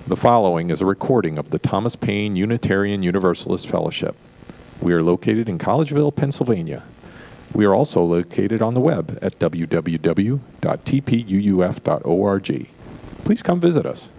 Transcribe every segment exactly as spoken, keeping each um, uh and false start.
The following is a recording of the Thomas Paine Unitarian Universalist Fellowship. We are located in Collegeville, Pennsylvania. We are also located on the web at w w w dot t p u u f dot org. Please come visit us.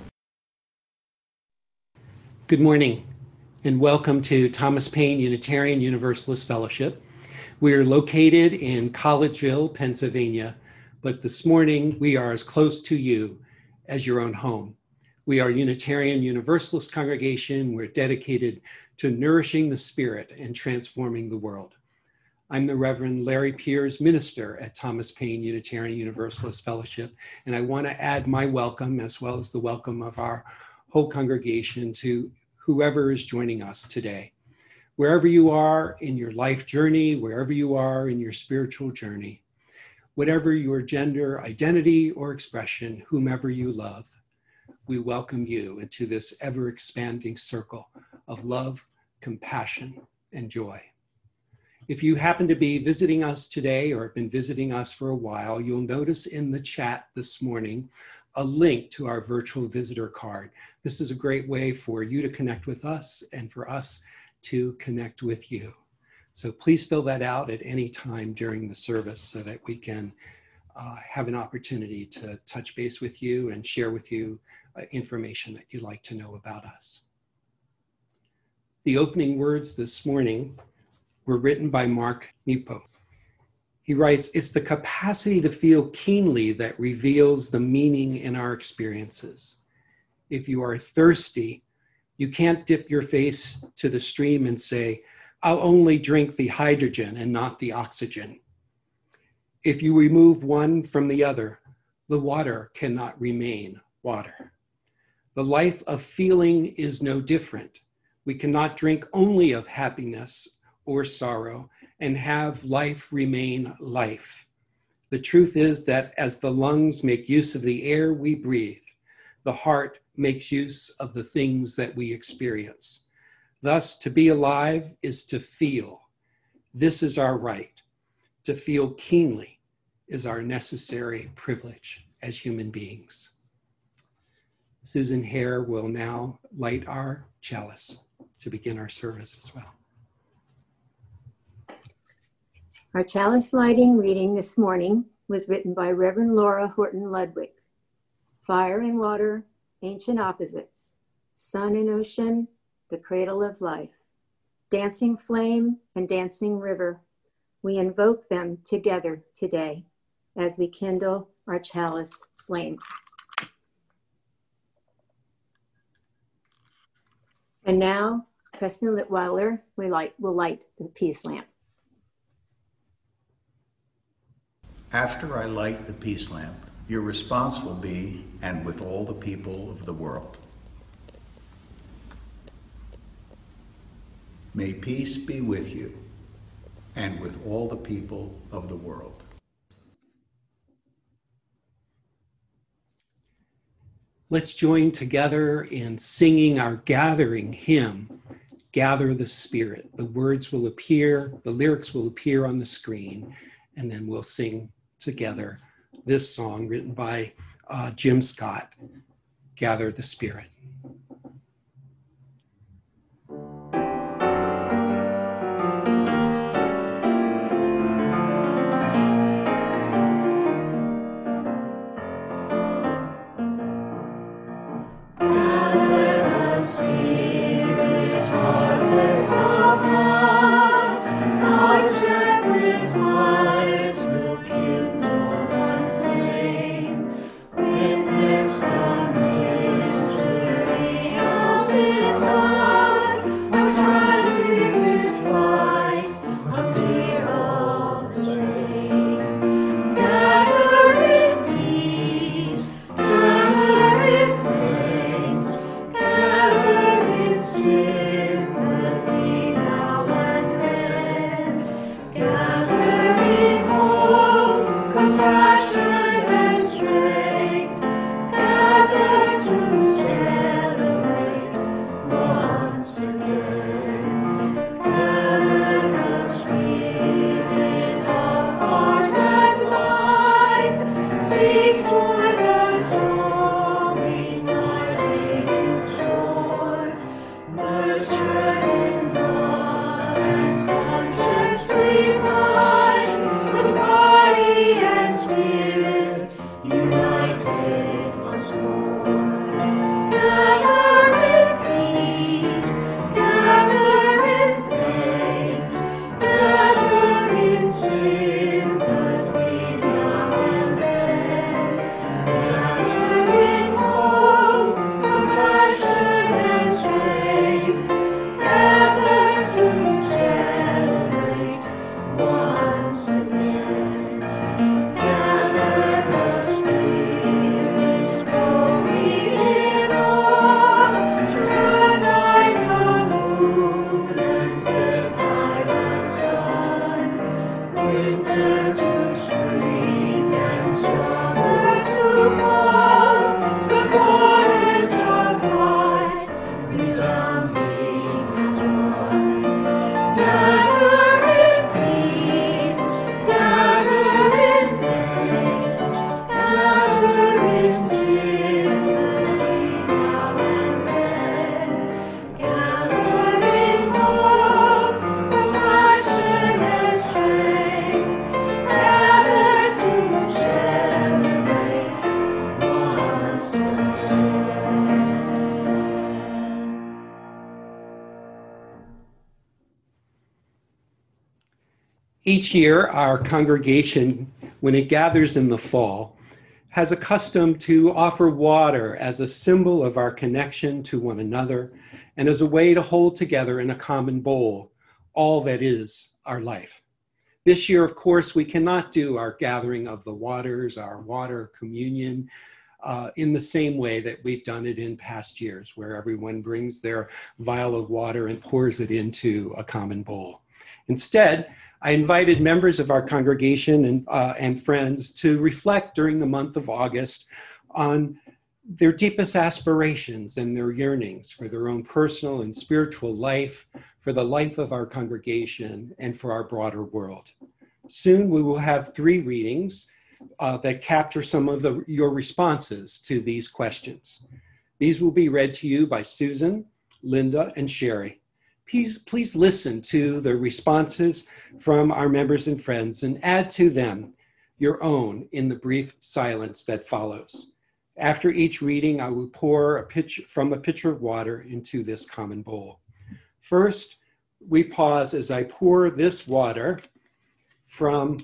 Good morning, and welcome to Thomas Paine Unitarian Universalist Fellowship. We are located in Collegeville, Pennsylvania, but this morning we are as close to you as your own home. We are a Unitarian Universalist congregation. We're dedicated to nourishing the spirit and transforming the world. I'm the Reverend Larry Piers, minister at Thomas Paine Unitarian Universalist Fellowship, and I want to add my welcome, as well as the welcome of our whole congregation, to whoever is joining us today. Wherever you are in your life journey, wherever you are in your spiritual journey, whatever your gender, identity, or expression, whomever you love, we welcome you into this ever-expanding circle of love, compassion, and joy. If you happen to be visiting us today or have been visiting us for a while, you'll notice in the chat this morning a link to our virtual visitor card. This is a great way for you to connect with us and for us to connect with you. So please fill that out at any time during the service so that we can uh, have an opportunity to touch base with you and share with you uh, information that you'd like to know about us. The opening words this morning were written by Mark Nepo. He writes, "It's the capacity to feel keenly that reveals the meaning in our experiences. If you are thirsty, you can't dip your face to the stream and say, 'I'll only drink the hydrogen and not the oxygen.' If you remove one from the other, the water cannot remain water. The life of feeling is no different. We cannot drink only of happiness or sorrow and have life remain life. The truth is that as the lungs make use of the air we breathe, the heart makes use of the things that we experience. Thus, to be alive is to feel. This is our right. To feel keenly is our necessary privilege as human beings." Susan Hare will now light our chalice to begin our service as well. Our chalice lighting reading this morning was written by Reverend Laura Horton Ludwig. Fire and water, ancient opposites. Sun and ocean, the cradle of life. Dancing flame and dancing river. We invoke them together today as we kindle our chalice flame. And now, Preston Litweiler will light, will light the peace lamp. After I light the peace lamp, your response will be, "And with all the people of the world." May peace be with you, and with all the people of the world. Let's join together in singing our gathering hymn, "Gather the Spirit." The words will appear, the lyrics will appear on the screen, and then we'll sing together this song written by uh, Jim Scott, "Gather the Spirit." Sympathy now. Each year, our congregation, when it gathers in the fall, has a custom to offer water as a symbol of our connection to one another and as a way to hold together in a common bowl all that is our life. This year, of course, we cannot do our gathering of the waters, our water communion, uh, in the same way that we've done it in past years, where everyone brings their vial of water and pours it into a common bowl. Instead, I invited members of our congregation and, uh, and friends to reflect during the month of August on their deepest aspirations and their yearnings for their own personal and spiritual life, for the life of our congregation, and for our broader world. Soon we will have three readings uh, that capture some of the, your responses to these questions. These will be read to you by Susan, Linda, and Sherry. Please, please listen to the responses from our members and friends and add to them your own in the brief silence that follows. After each reading, I will pour a pitcher, from a pitcher of water into this common bowl. First, we pause as I pour this water from,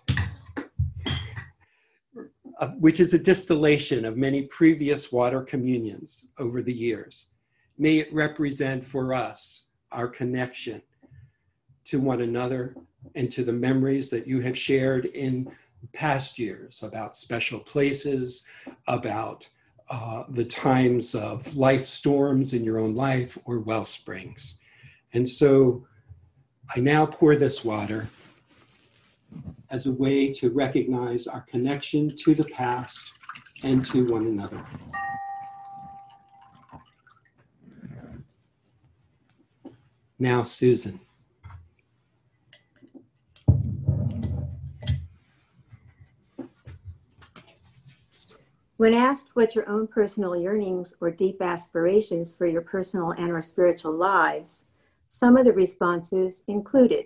uh, which is a distillation of many previous water communions over the years. May it represent for us our connection to one another and to the memories that you have shared in past years about special places, about uh, the times of life storms in your own life or well springs. And so I now pour this water as a way to recognize our connection to the past and to one another. Now, Susan. When asked what your own personal yearnings or deep aspirations for your personal and or spiritual lives, some of the responses included,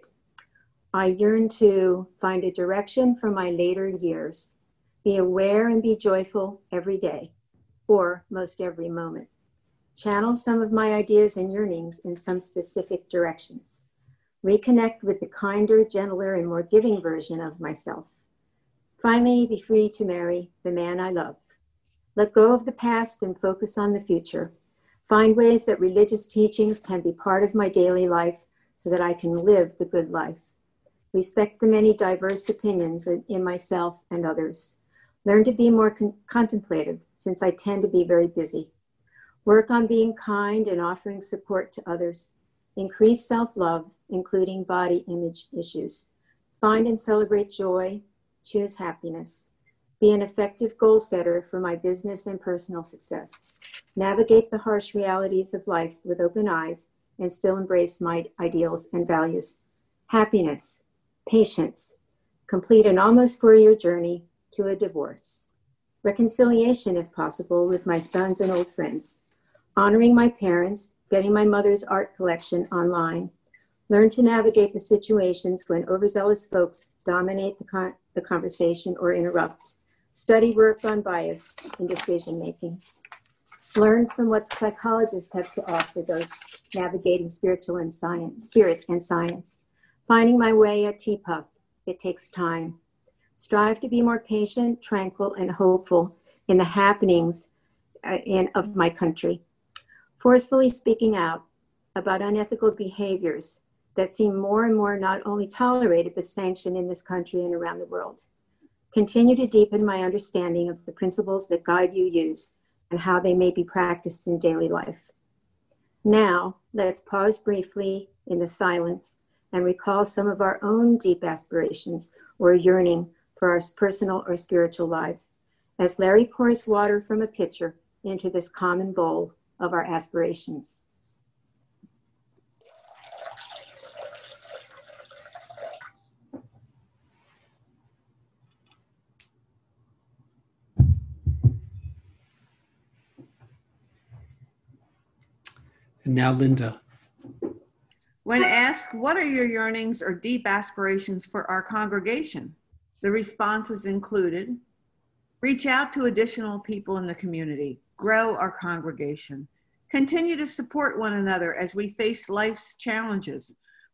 I yearn to find a direction for my later years, be aware and be joyful every day, or most every moment. Channel some of my ideas and yearnings in some specific directions. Reconnect with the kinder, gentler, and more giving version of myself. Finally, be free to marry the man I love. Let go of the past and focus on the future. Find ways that religious teachings can be part of my daily life so that I can live the good life. Respect the many diverse opinions in myself and others. Learn to be more con- contemplative, since I tend to be very busy. Work on being kind and offering support to others. Increase self-love, including body image issues. Find and celebrate joy. Choose happiness. Be an effective goal setter for my business and personal success. Navigate the harsh realities of life with open eyes and still embrace my ideals and values. Happiness, patience. Complete an almost four-year journey to a divorce. Reconciliation, if possible, with my sons and old friends. Honoring my parents, getting my mother's art collection online. Learn to navigate the situations when overzealous folks dominate the, con- the conversation or interrupt. Study work on bias in decision-making. Learn from what psychologists have to offer those navigating spiritual and science, spirit and science. Finding my way at T P U F, it takes time. Strive to be more patient, tranquil, and hopeful in the happenings uh, in, of my country. Forcefully speaking out about unethical behaviors that seem more and more not only tolerated but sanctioned in this country and around the world. Continue to deepen my understanding of the principles that guide you use and how they may be practiced in daily life. Now, let's pause briefly in the silence and recall some of our own deep aspirations or yearning for our personal or spiritual lives, as Larry pours water from a pitcher into this common bowl of our aspirations. And now, Linda. When asked, what are your yearnings or deep aspirations for our congregation? The responses included, reach out to additional people in the community, grow our congregation, continue to support one another as we face life's challenges,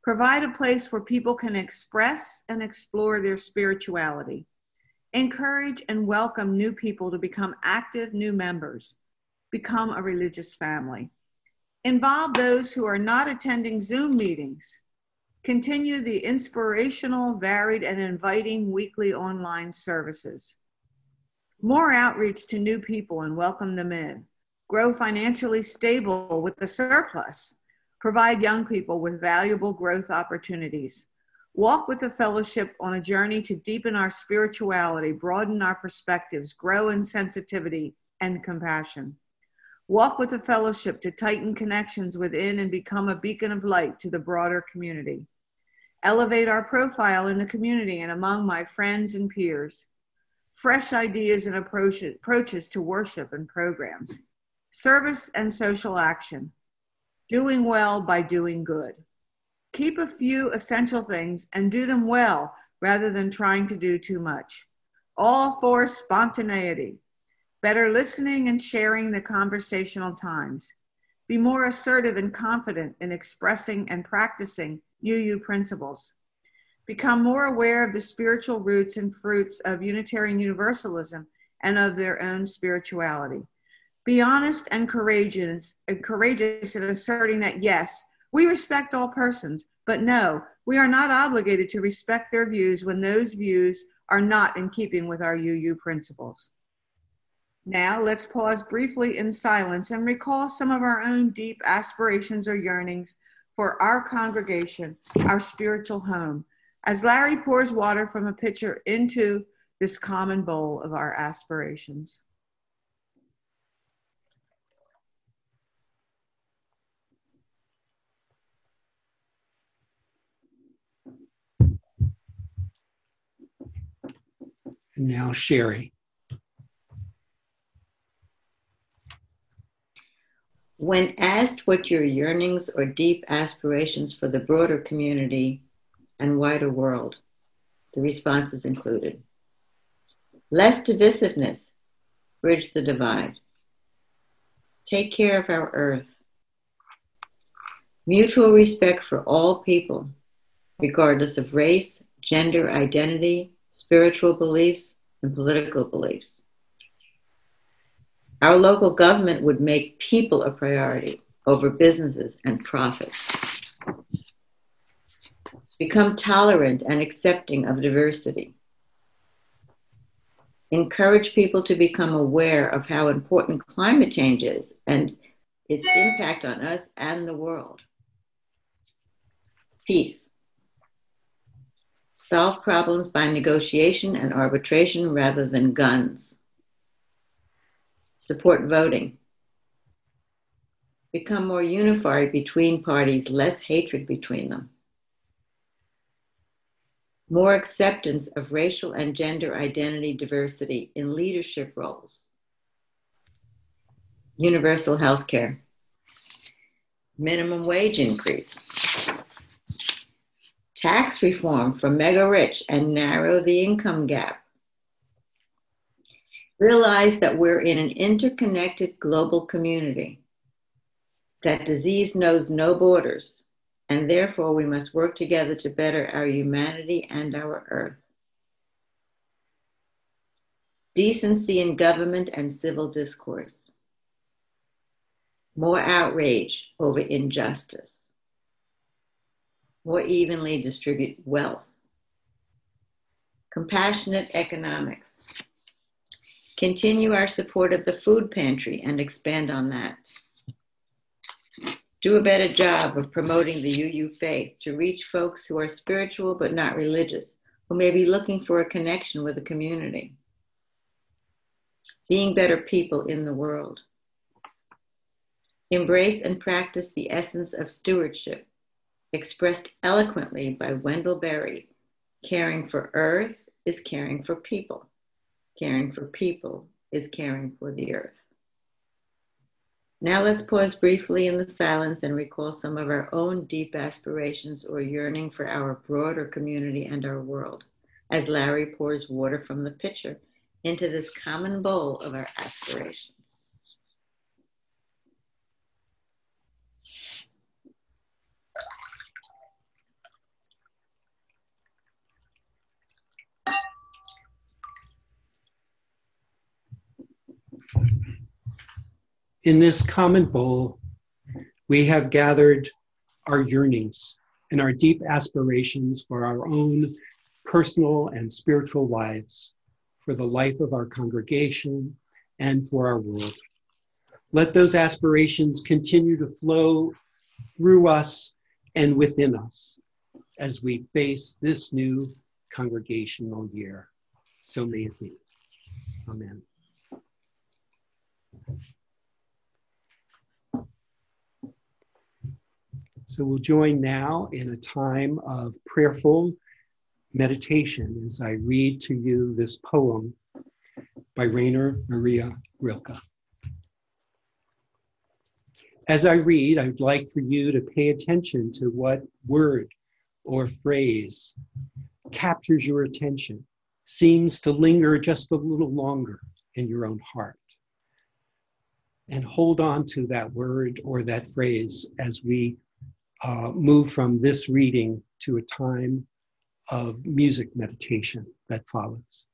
Provide a place where people can express and explore their spirituality. Encourage and welcome new people to become active new members. Become a religious family. Involve those who are not attending Zoom meetings. Continue the inspirational, varied, and inviting weekly online services. More outreach to new people and welcome them in. Grow financially stable with the surplus. Provide young people with valuable growth opportunities. Walk with the fellowship on a journey to deepen our spirituality, broaden our perspectives, grow in sensitivity and compassion. Walk with the fellowship to tighten connections within and become a beacon of light to the broader community. Elevate our profile in the community and among my friends and peers. Fresh ideas and approaches, approaches to worship and programs. Service and social action. Doing well by doing good. Keep a few essential things and do them well rather than trying to do too much. All for spontaneity. Better listening and sharing the conversational times. Be more assertive and confident in expressing and practicing U U principles. Become more aware of the spiritual roots and fruits of Unitarian Universalism and of their own spirituality. Be honest and courageous, and courageous in asserting that, yes, we respect all persons, but no, we are not obligated to respect their views when those views are not in keeping with our U U principles. Now, let's pause briefly in silence and recall some of our own deep aspirations or yearnings for our congregation, our spiritual home, as Larry pours water from a pitcher into this common bowl of our aspirations. And now Sherry. When asked what your yearnings or deep aspirations for the broader community and wider world, the responses included: less divisiveness, bridge the divide. Take care of our earth. Mutual respect for all people, regardless of race, gender identity, spiritual beliefs, and political beliefs. Our local government would make people a priority over businesses and profits. Become tolerant and accepting of diversity. Encourage people to become aware of how important climate change is and its impact on us and the world. Peace. Solve problems by negotiation and arbitration rather than guns. Support voting. Become more unified between parties, less hatred between them. More acceptance of racial and gender identity diversity in leadership roles. Universal health care. Minimum wage increase. Tax reform for mega rich and narrow the income gap. Realize that we're in an interconnected global community, that disease knows no borders, and therefore we must work together to better our humanity and our earth. Decency in government and civil discourse. More outrage over injustice. More evenly distribute wealth. Compassionate economics. Continue our support of the food pantry and expand on that. Do a better job of promoting the U U faith to reach folks who are spiritual but not religious, who may be looking for a connection with the community. Being better people in the world. Embrace and practice the essence of stewardship, expressed eloquently by Wendell Berry. Caring for earth is caring for people. Caring for people is caring for the earth. Now let's pause briefly in the silence and recall some of our own deep aspirations or yearning for our broader community and our world, as Larry pours water from the pitcher into this common bowl of our aspirations. In this common bowl, we have gathered our yearnings and our deep aspirations for our own personal and spiritual lives, for the life of our congregation, and for our world. Let those aspirations continue to flow through us and within us as we face this new congregational year. So may it be. Amen. So we'll join now in a time of prayerful meditation as I read to you this poem by Rainer Maria Rilke. As I read, I'd like for you to pay attention to what word or phrase captures your attention, seems to linger just a little longer in your own heart. And hold on to that word or that phrase as we uh, move from this reading to a time of music meditation that follows.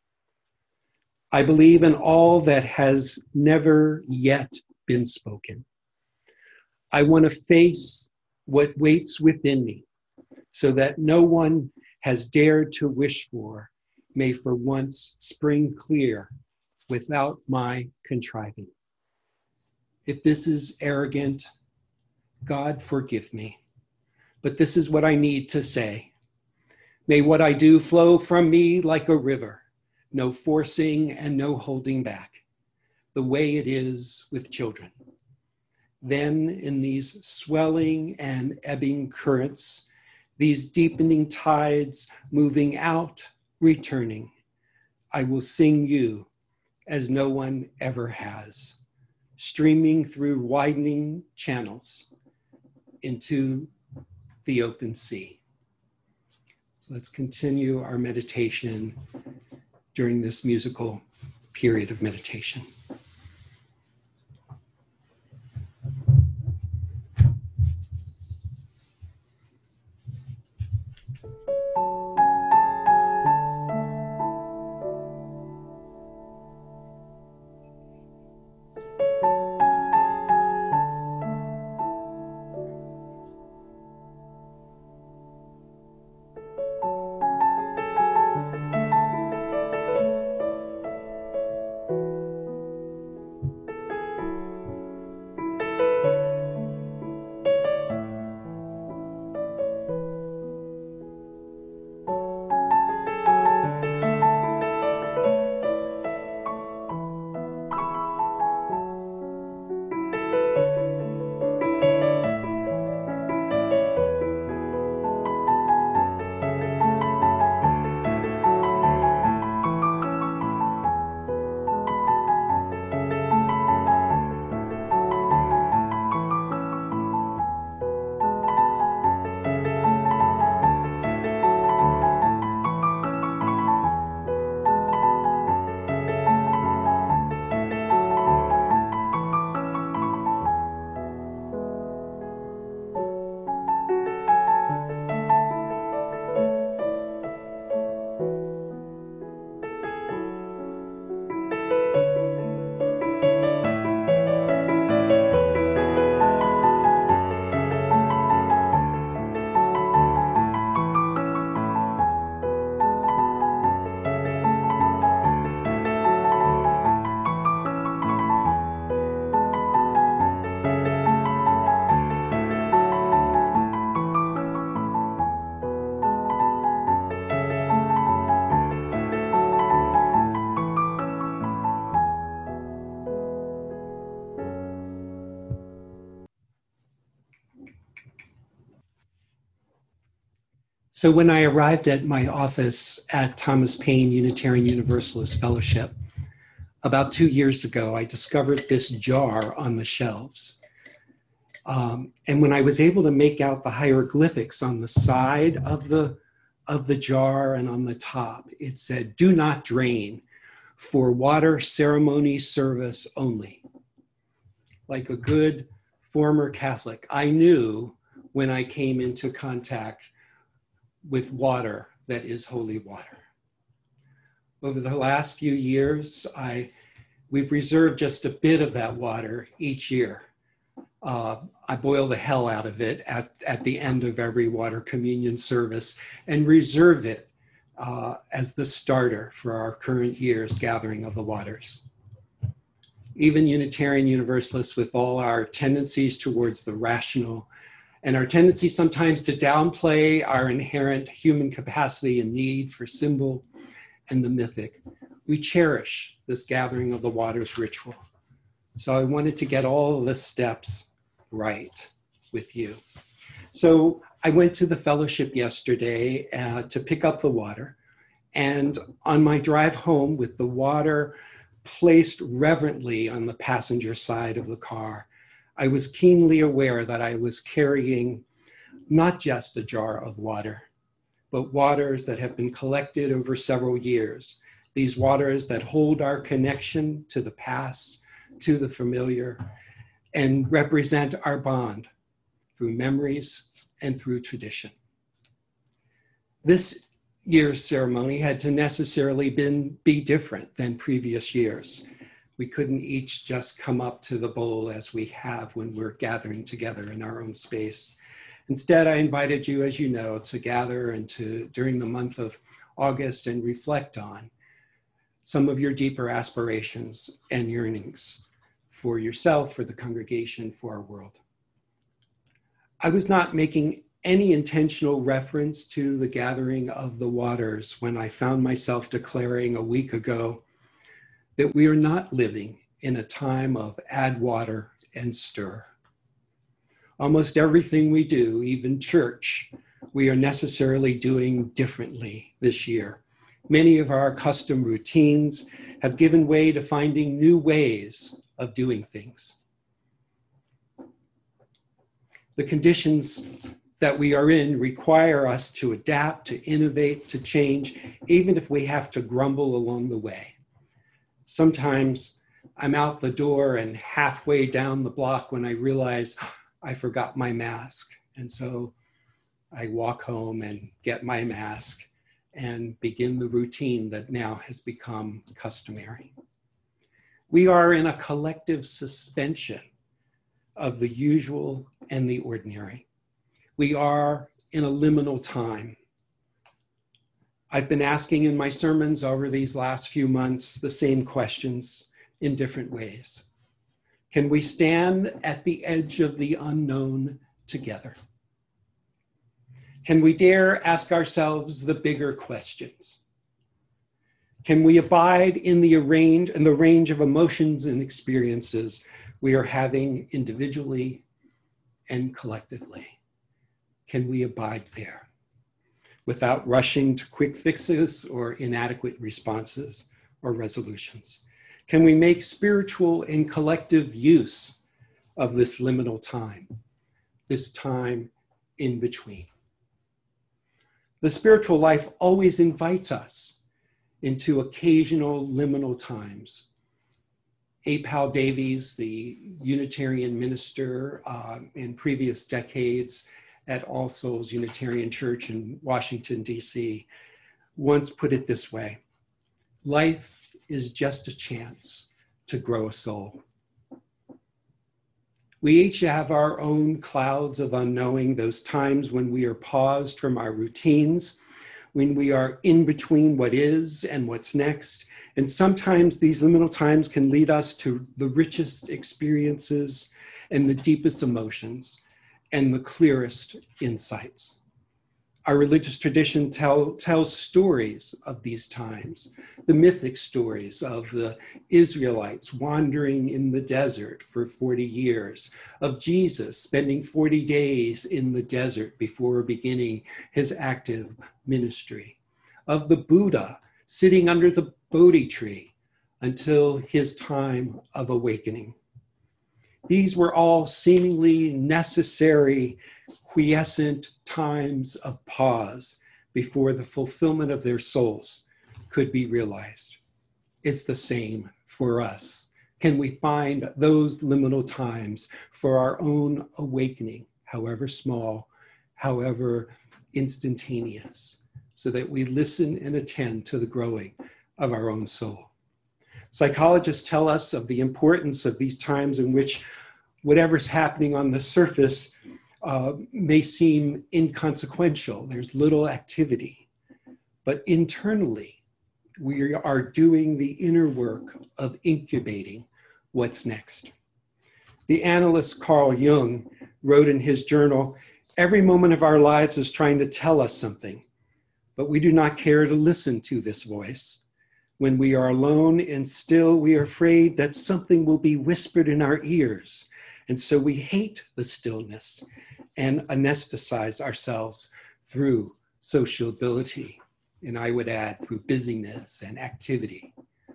I believe in all that has never yet been spoken. I want to face what waits within me so that no one has dared to wish for may for once spring clear without my contriving. If this is arrogant, God forgive me, but this is what I need to say. May what I do flow from me like a river, no forcing and no holding back, the way it is with children. Then in these swelling and ebbing currents, these deepening tides moving out, returning, I will sing you as no one ever has, streaming through widening channels into the open sea. So let's continue our meditation during this musical period of meditation. So when I arrived at my office at Thomas Paine Unitarian Universalist Fellowship about two years ago, I discovered this jar on the shelves. Um, and when I was able to make out the hieroglyphics on the side of the, of the jar and on the top, it said, "Do not drain, for water ceremony service only." Like a good former Catholic, I knew when I came into contact with water that is holy water. Over the last few years, I We've reserved just a bit of that water each year. Uh, I boil the hell out of it at, at the end of every water communion service and reserve it uh, as the starter for our current year's gathering of the waters. Even Unitarian Universalists, with all our tendencies towards the rational and our tendency sometimes to downplay our inherent human capacity and need for symbol and the mythic, we cherish this gathering of the waters ritual. So I wanted to get all of the steps right with you. So I went to the fellowship yesterday uh, to pick up the water. And on my drive home, with the water placed reverently on the passenger side of the car, I was keenly aware that I was carrying not just a jar of water, but waters that have been collected over several years. These waters that hold our connection to the past, to the familiar, and represent our bond through memories and through tradition. This year's ceremony had to necessarily been, be different than previous years. We couldn't each just come up to the bowl as we have when we're gathering together in our own space. Instead, I invited you, as you know, to gather and to, during the month of August, and reflect on some of your deeper aspirations and yearnings for yourself, for the congregation, for our world. I was not making any intentional reference to the gathering of the waters when I found myself declaring a week ago that we are not living in a time of add water and stir. Almost everything we do, even church, we are necessarily doing differently this year. Many of our custom routines have given way to finding new ways of doing things. The conditions that we are in require us to adapt, to innovate, to change, even if we have to grumble along the way. Sometimes I'm out the door and halfway down the block when I realize I forgot my mask. And so I walk home and get my mask and begin the routine that now has become customary. We are in a collective suspension of the usual and the ordinary. We are in a liminal time. I've been asking in my sermons over these last few months the same questions in different ways. Can we stand at the edge of the unknown together? Can we dare ask ourselves the bigger questions? Can we abide in the range, in the range of emotions and experiences we are having individually and collectively? Can we abide there without rushing to quick fixes or inadequate responses or resolutions? Can we make spiritual and collective use of this liminal time, this time in between? The spiritual life always invites us into occasional liminal times. A. Powell Davies, the Unitarian minister uh, in previous decades at All Souls Unitarian Church in Washington, D C, once put it this way: life is just a chance to grow a soul. We each have our own clouds of unknowing, those times when we are paused from our routines, when we are in between what is and what's next. And sometimes these liminal times can lead us to the richest experiences and the deepest emotions and the clearest insights. Our religious tradition tell, tells stories of these times, the mythic stories of the Israelites wandering in the desert for forty years, of Jesus spending forty days in the desert before beginning his active ministry, of the Buddha sitting under the Bodhi tree until his time of awakening. These were all seemingly necessary, quiescent times of pause before the fulfillment of their souls could be realized. It's the same for us. Can we find those liminal times for our own awakening, however small, however instantaneous, so that we listen and attend to the growing of our own soul? Psychologists tell us of the importance of these times in which whatever's happening on the surface uh, may seem inconsequential. There's little activity. But internally, we are doing the inner work of incubating what's next. The analyst Carl Jung wrote in his journal, "Every moment of our lives is trying to tell us something, but we do not care to listen to this voice. When we are alone and still, we are afraid that something will be whispered in our ears. And so we hate the stillness and anesthetize ourselves through sociability." And I would add, through busyness and activity.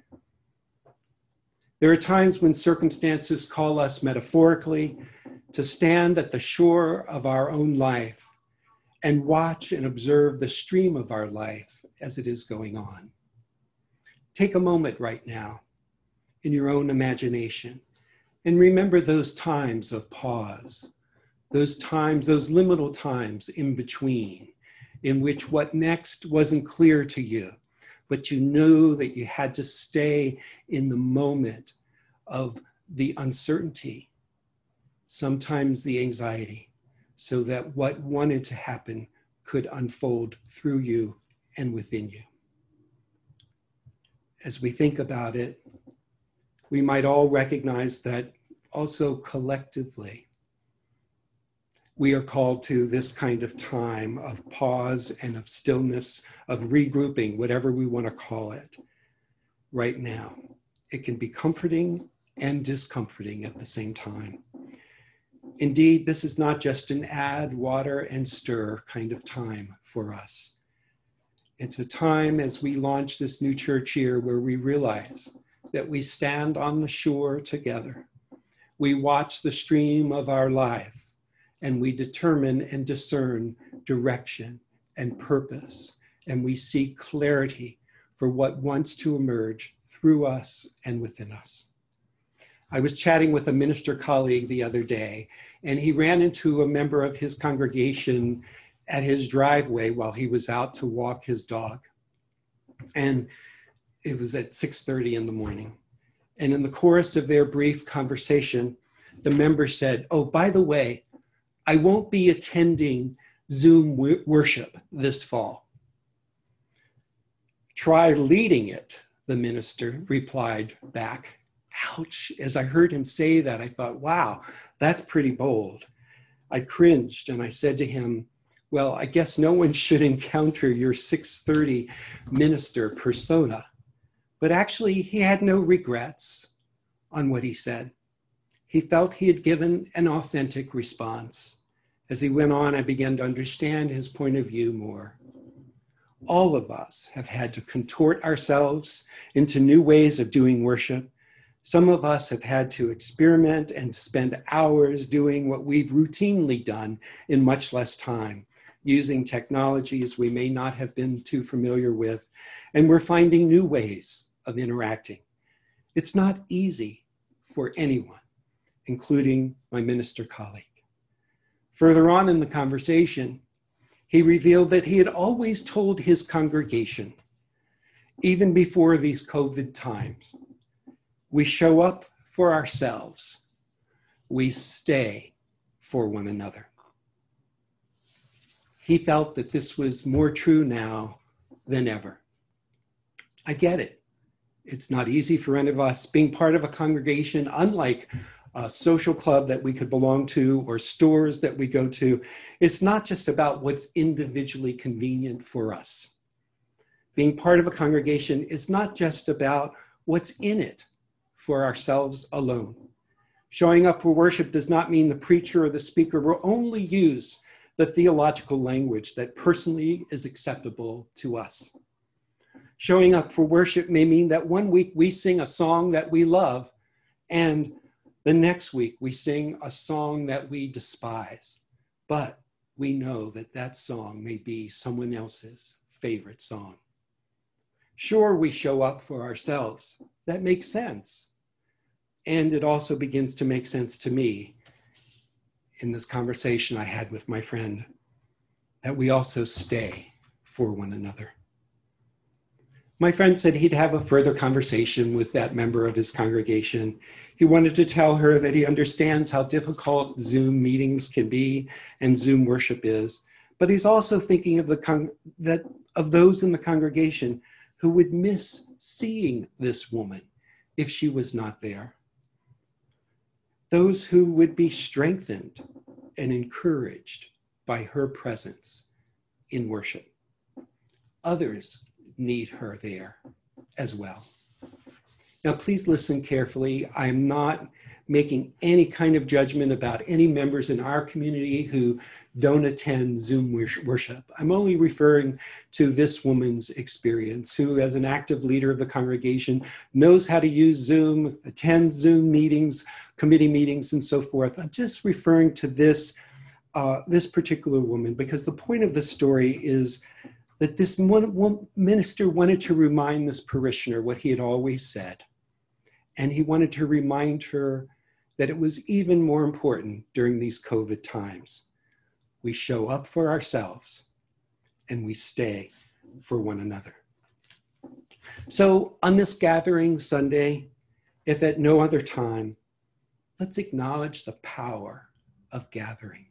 There are times when circumstances call us metaphorically to stand at the shore of our own life and watch and observe the stream of our life as it is going on. Take a moment right now in your own imagination and remember those times of pause, those times, those liminal times in between, in which what next wasn't clear to you, but you knew that you had to stay in the moment of the uncertainty, sometimes the anxiety, so that what wanted to happen could unfold through you and within you. As we think about it, we might all recognize that also collectively, we are called to this kind of time of pause and of stillness, of regrouping, whatever we want to call it, right now. It can be comforting and discomforting at the same time. Indeed, this is not just an add water and stir kind of time for us. It's a time as we launch this new church year where we realize that we stand on the shore together. We watch the stream of our life, and we determine and discern direction and purpose, and we seek clarity for what wants to emerge through us and within us. I was chatting with a minister colleague the other day, and he ran into a member of his congregation at his driveway while he was out to walk his dog. And it was at six thirty in the morning. And in the course of their brief conversation, the member said, "Oh, by the way, I won't be attending Zoom worship this fall." "Try leading it," the minister replied back. Ouch. As I heard him say that, I thought, wow, that's pretty bold. I cringed and I said to him, well, I guess no one should encounter your six thirty minister persona. But actually, he had no regrets on what he said. He felt he had given an authentic response. As he went on, I began to understand his point of view more. All of us have had to contort ourselves into new ways of doing worship. Some of us have had to experiment and spend hours doing what we've routinely done in much less time, using technologies we may not have been too familiar with, and we're finding new ways of interacting. It's not easy for anyone, including my minister colleague. Further on in the conversation, he revealed that he had always told his congregation, even before these COVID times, we show up for ourselves. We stay for one another. He felt that this was more true now than ever. I get it. It's not easy for any of us. Being part of a congregation, unlike a social club that we could belong to or stores that we go to, it's not just about what's individually convenient for us. Being part of a congregation is not just about what's in it for ourselves alone. Showing up for worship does not mean the preacher or the speaker will only use the theological language that personally is acceptable to us. Showing up for worship may mean that one week we sing a song that we love, and the next week we sing a song that we despise. But we know that that song may be someone else's favorite song. Sure, we show up for ourselves. That makes sense. And it also begins to make sense to me in this conversation I had with my friend, that we also stay for one another. My friend said he'd have a further conversation with that member of his congregation. He wanted to tell her that he understands how difficult Zoom meetings can be and Zoom worship is, but he's also thinking of the con- that of those in the congregation who would miss seeing this woman if she was not there. Those who would be strengthened and encouraged by her presence in worship. Others need her there as well. Now, please listen carefully. I'm not making any kind of judgment about any members in our community who don't attend Zoom worship. I'm only referring to this woman's experience, who, as an active leader of the congregation, knows how to use Zoom, attends Zoom meetings, committee meetings, and so forth. I'm just referring to this, uh, this particular woman, because the point of the story is that this one, one minister wanted to remind this parishioner what he had always said. And he wanted to remind her that it was even more important during these COVID times. We show up for ourselves and we stay for one another. So on this gathering Sunday, if at no other time, let's acknowledge the power of gathering.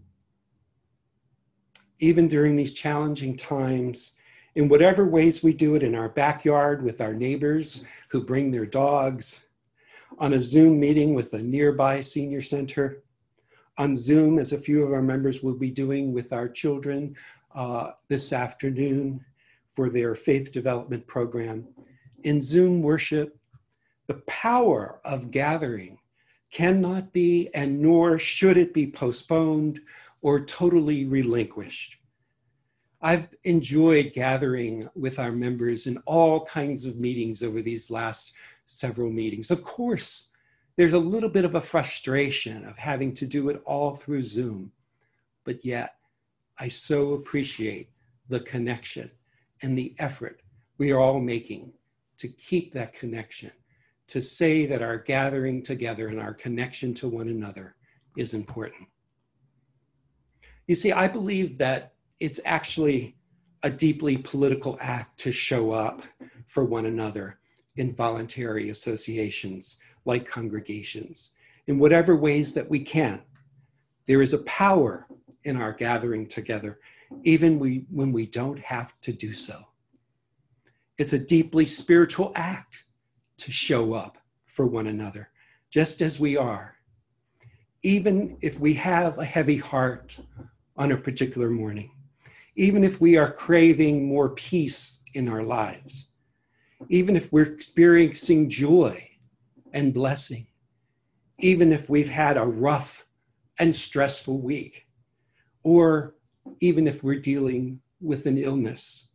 Even during these challenging times, in whatever ways we do it, in our backyard with our neighbors who bring their dogs, on a Zoom meeting with a nearby senior center, on Zoom, as a few of our members will be doing with our children uh, this afternoon for their faith development program. In Zoom worship, the power of gathering cannot be, and nor should it be, postponed or totally relinquished. I've enjoyed gathering with our members in all kinds of meetings over these last several meetings. Of course, there's a little bit of a frustration of having to do it all through Zoom, but yet I so appreciate the connection and the effort we are all making to keep that connection, to say that our gathering together and our connection to one another is important. You see, I believe that it's actually a deeply political act to show up for one another in voluntary associations like congregations, in whatever ways that we can. There is a power in our gathering together, even we, when we don't have to do so. It's a deeply spiritual act to show up for one another, just as we are, even if we have a heavy heart on a particular morning, even if we are craving more peace in our lives, even if we're experiencing joy and blessing, even if we've had a rough and stressful week, or even if we're dealing with an illness.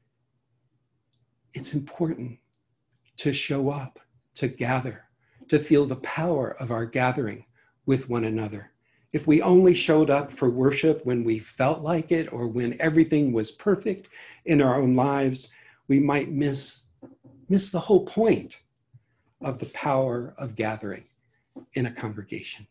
It's important to show up, to gather, to feel the power of our gathering with one another. If we only showed up for worship when we felt like it or when everything was perfect in our own lives, we might miss, miss the whole point of the power of gathering in a congregation.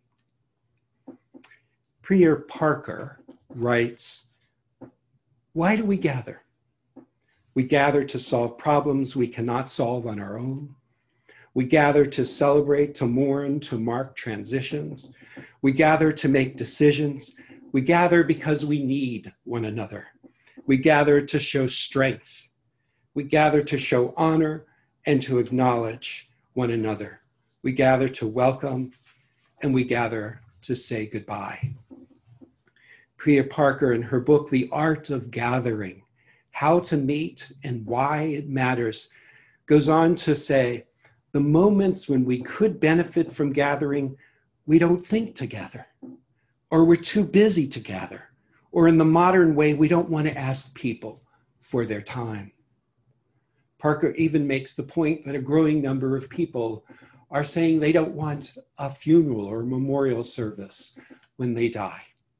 Priya Parker writes, "Why do we gather? We gather to solve problems we cannot solve on our own. We gather to celebrate, to mourn, to mark transitions. We gather to make decisions. We gather because we need one another. We gather to show strength. We gather to show honor and to acknowledge one another. We gather to welcome, and we gather to say goodbye." Priya Parker, in her book, The Art of Gathering, How to Meet and Why It Matters, goes on to say, the moments when we could benefit from gathering, we don't think to gather, or we're too busy to gather, or in the modern way, we don't want to ask people for their time. Parker even makes the point that a growing number of people are saying they don't want a funeral or a memorial service when they die,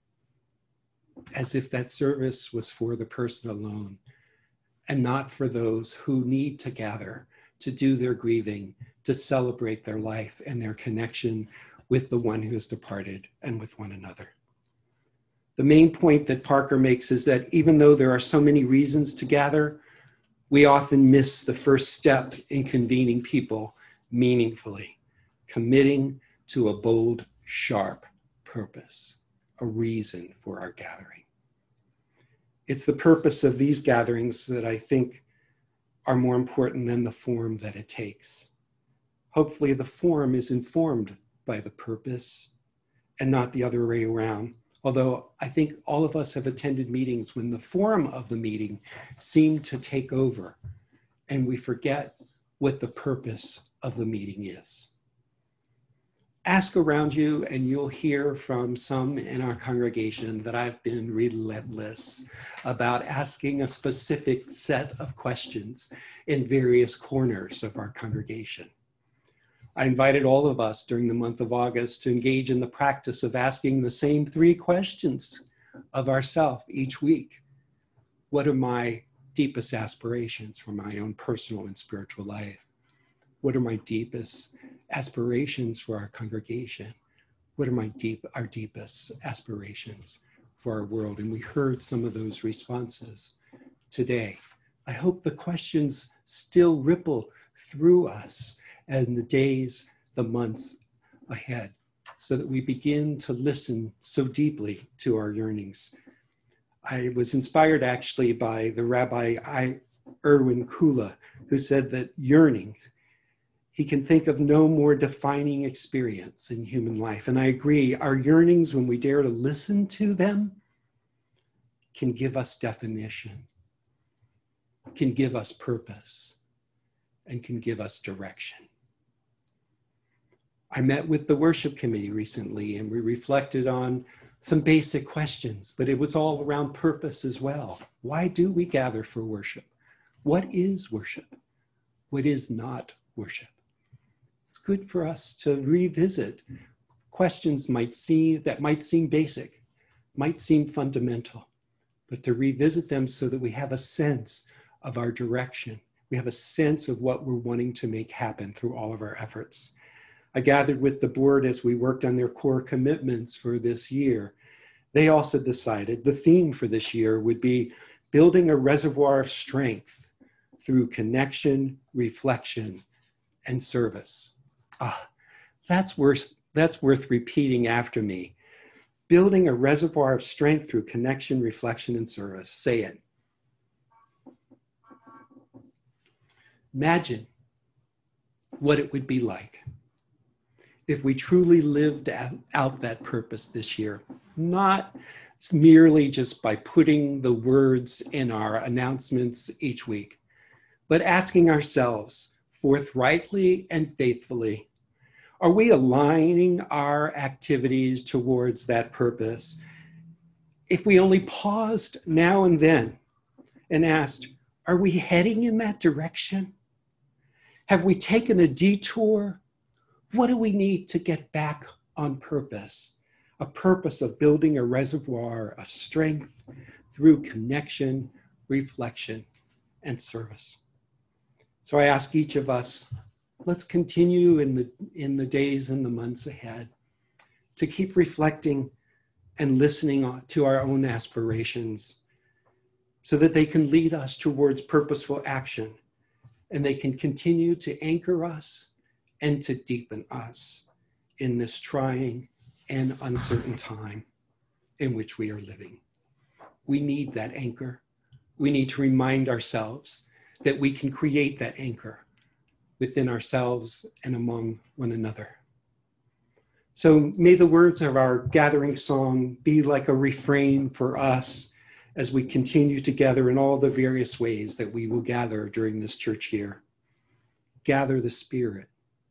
as if that service was for the person alone and not for those who need to gather to do their grieving, to celebrate their life and their connection with the one who has departed and with one another. The main point that Parker makes is that even though there are so many reasons to gather, We often miss the first step in convening people meaningfully, committing to a bold, sharp purpose, a reason for our gathering. It's the purpose of these gatherings that I think are more important than the form that it takes. Hopefully the form is informed by the purpose and not the other way around. Although I think all of us have attended meetings when the form of the meeting seemed to take over and we forget what the purpose of the meeting is. Ask around you and you'll hear from some in our congregation that I've been relentless about asking a specific set of questions in various corners of our congregation. I invited all of us during the month of August to engage in the practice of asking the same three questions of ourselves each week. What are my deepest aspirations for my own personal and spiritual life? What are my deepest aspirations for our congregation? What are my deep, our deepest aspirations for our world? And we heard some of those responses today. I hope the questions still ripple through us and the days, the months ahead, so that we begin to listen so deeply to our yearnings. I was inspired actually by the Rabbi I, Erwin Kula, who said that yearning, he can think of no more defining experience in human life. And I agree, our yearnings, when we dare to listen to them, can give us definition, can give us purpose, and can give us direction. I met with the worship committee recently and we reflected on some basic questions, but it was all around purpose as well. Why do we gather for worship? What is worship? What is not worship? It's good for us to revisit questions might seem, that might seem basic, might seem fundamental, but to revisit them so that we have a sense of our direction. We have a sense of what we're wanting to make happen through all of our efforts. I gathered with the board as we worked on their core commitments for this year. They also decided the theme for this year would be building a reservoir of strength through connection, reflection, and service. Ah, that's worth, that's worth repeating after me. Building a reservoir of strength through connection, reflection, and service. Say it. Imagine what it would be like if we truly lived out that purpose this year, not merely just by putting the words in our announcements each week, but asking ourselves forthrightly and faithfully, are we aligning our activities towards that purpose? If we only paused now and then and asked, are we heading in that direction? Have we taken a detour? What do we need to get back on purpose? A purpose of building a reservoir of strength through connection, reflection, and service. So I ask each of us, let's continue in the, in the days and the months ahead to keep reflecting and listening to our own aspirations so that they can lead us towards purposeful action and they can continue to anchor us and to deepen us in this trying and uncertain time in which we are living. We need that anchor. We need to remind ourselves that we can create that anchor within ourselves and among one another. So may the words of our gathering song be like a refrain for us as we continue to gather in all the various ways that we will gather during this church year. Gather the Spirit.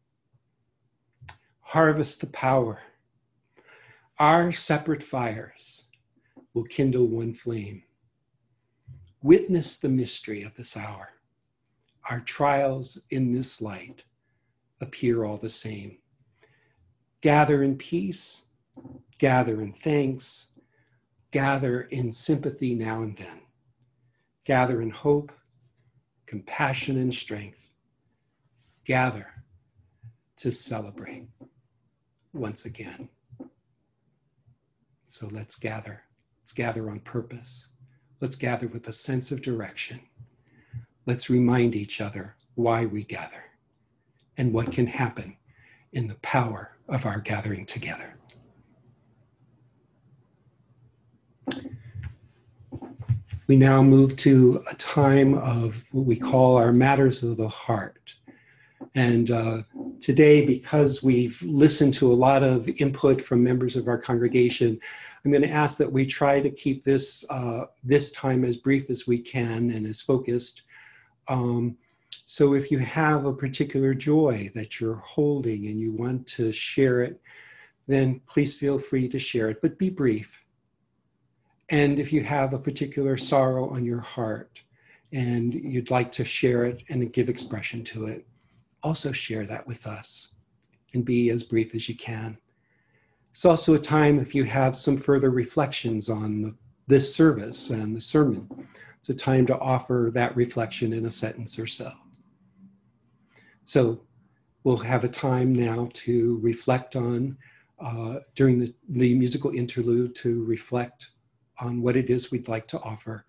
Harvest the power. Our separate fires will kindle one flame. Witness the mystery of this hour. Our trials in this light appear all the same. Gather in peace, gather in thanks, gather in sympathy now and then. Gather in hope, compassion, and strength. Gather to celebrate once again. So let's gather. Let's gather on purpose. Let's gather with a sense of direction. let's remind each other why we gather and what can happen in the power of our gathering together. We now move to a time of what we call our Matters of the Heart. And uh, today, because we've listened to a lot of input from members of our congregation, I'm going to ask that we try to keep this, uh, this time as brief as we can and as focused. Um, so if you have a particular joy that you're holding and you want to share it, then please feel free to share it, but be brief. And if you have a particular sorrow on your heart and you'd like to share it and give expression to it, also share that with us and be as brief as you can. It's also a time if you have some further reflections on the, this service and the sermon. It's a time to offer that reflection in a sentence or so. So we'll have a time now to reflect on, uh, during the, the musical interlude, to reflect on what it is we'd like to offer.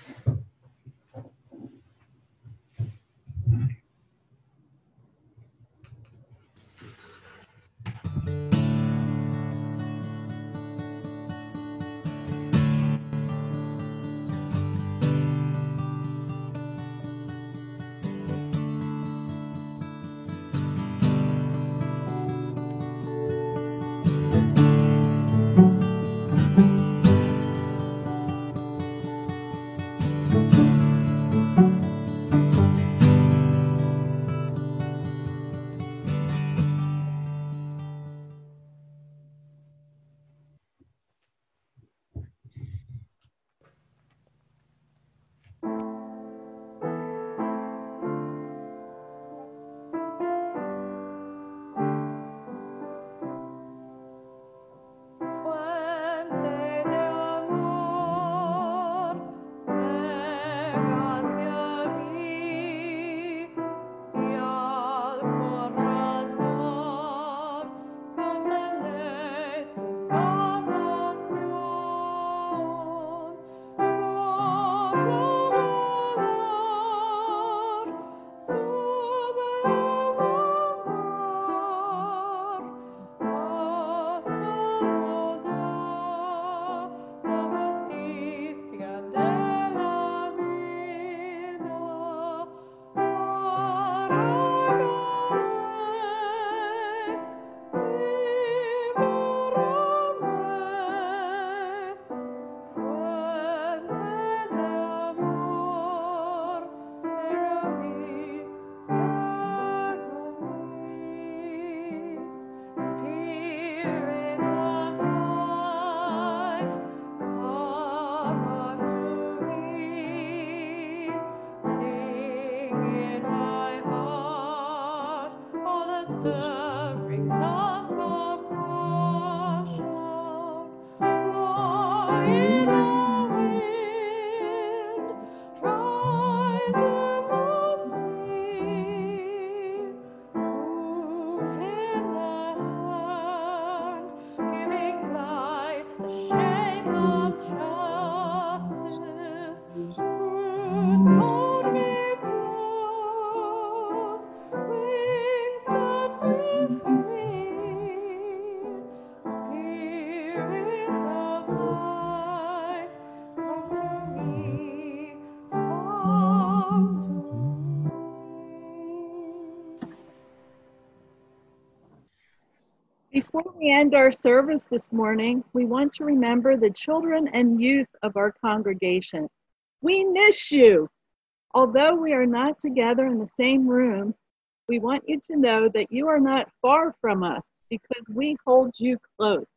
Before we end our service this morning, we want to remember the children and youth of our congregation. We miss you. Although we are not together in the same room, we want you to know that you are not far from us because we hold you close.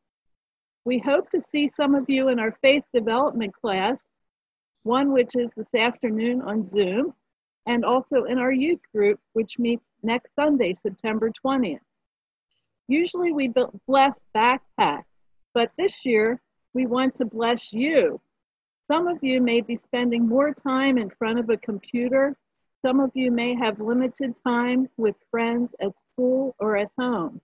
We hope to see some of you in our faith development class, one which is this afternoon on Zoom, and also in our youth group, which meets next Sunday, September twentieth. Usually we bless backpacks, but this year we want to bless you. Some of you may be spending more time in front of a computer. Some of you may have limited time with friends at school or at home.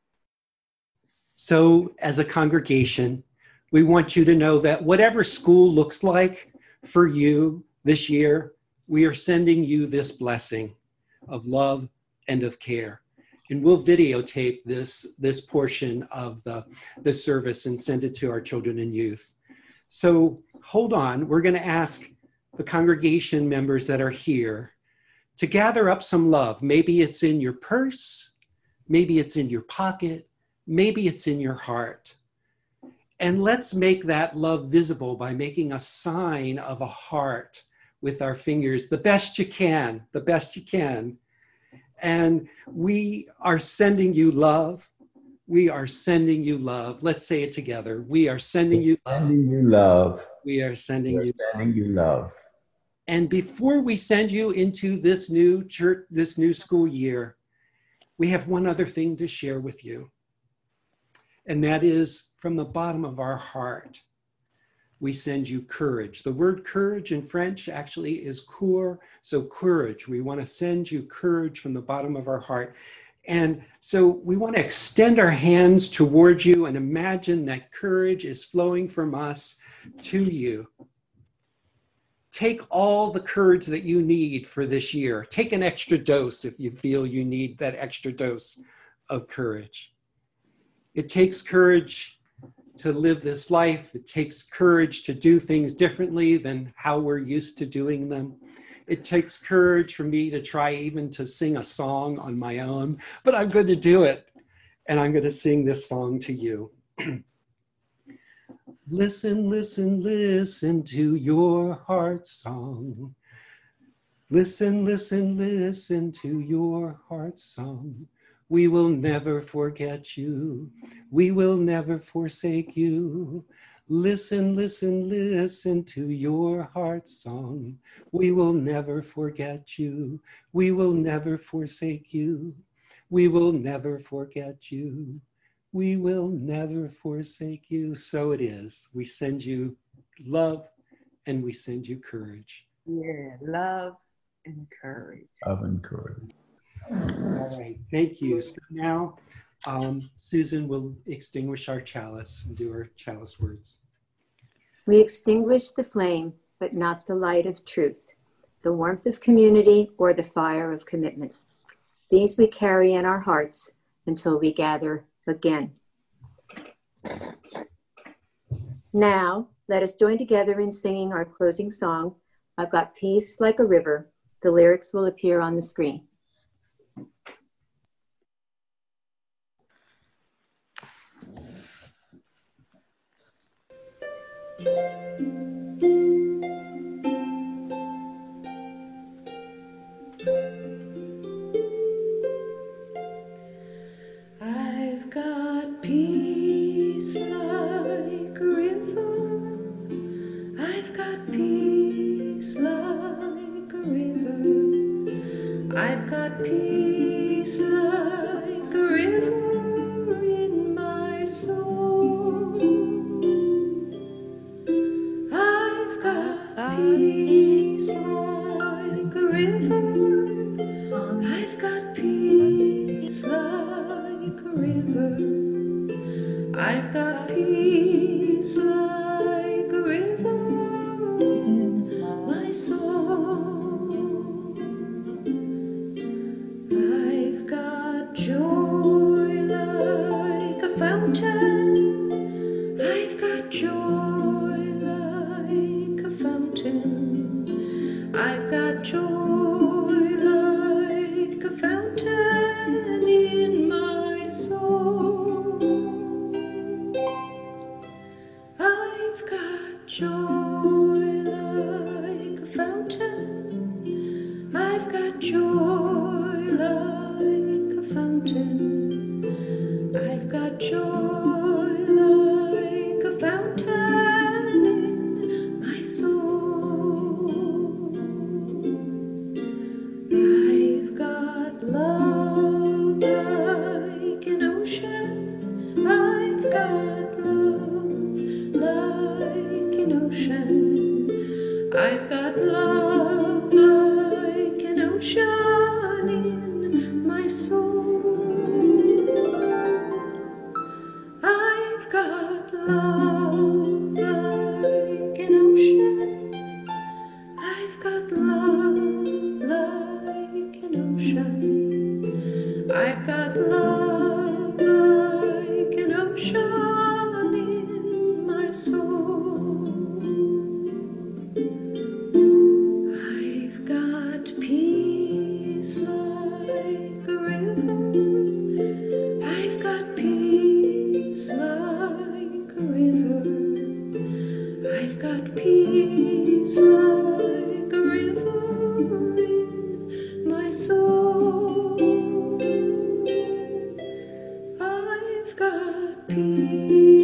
So as a congregation, we want you to know that whatever school looks like for you this year, we are sending you this blessing of love and of care. And we'll videotape this, this portion of the, the service and send it to our children and youth. So hold on, we're gonna ask the congregation members that are here to gather up some love. Maybe it's in your purse, maybe it's in your pocket, maybe it's in your heart. And let's make that love visible by making a sign of a heart with our fingers, the best you can, the best you can. And we are sending you love. We are sending you love. Let's say it together. We are sending you love. Sending you love. We are sending We're you sending you love. And before we send you into this new church, this new school year, we have one other thing to share with you. And that is from the bottom of our heart, we send you courage. The word courage in French actually is cour, so courage. We want to send you courage from the bottom of our heart. And so we want to extend our hands towards you and imagine that courage is flowing from us to you. Take all the courage that you need for this year. Take an extra dose if you feel you need that extra dose of courage. It takes courage to live this life. It takes courage to do things differently than how we're used to doing them. It takes courage for me to try even to sing a song on my own, but I'm going to do it. And I'm going to sing this song to you. Listen, listen, listen to your heart song. Listen, listen, listen to your heart song. We will never forget you. We will never forsake you. Listen, listen, listen to your heart song. We will never forget you. We will never forsake you. We will never forget you. We will never forsake you. So it is. We send you love and we send you courage. Yeah, love and courage. Love and courage. All right, thank you. So now um, Susan will extinguish our chalice and do our chalice words. We extinguish the flame, but not the light of truth, the warmth of community, or the fire of commitment. These we carry in our hearts until we gather again. Now, let us join together in singing our closing song, I've Got Peace Like a River. The lyrics will appear on the screen. I've got peace like a river. I've got peace like a river. I've got peace like a river in my soul. I've got peace like a river. I've got peace like a river. I've got peace like a river in my soul. I've got joy like a fountain. I've got joy like a fountain. I've got joy like a fountain in my soul. I've got joy like a fountain. I've got joy like a fountain. I've got joy like a fountain in my soul. I've got love like an ocean. I've got love like an ocean. I've got love like an ocean in my soul. I've got love like an ocean. I've got love I've got peace like a river in my soul. I've got peace.